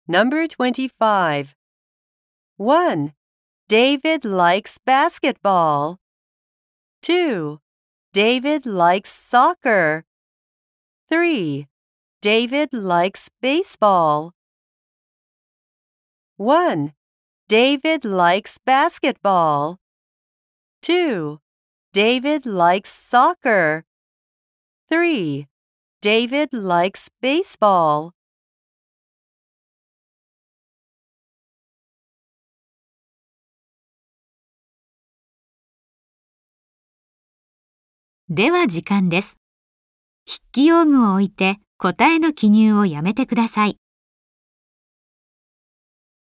Number 25. 1. David likes basketball. 2. David likes soccer. 3. David likes baseball. 1. David likes basketball. 2. David likes soccer. 3. David likes baseball. では時間です。筆記用具を置いて答えの記入をやめてください。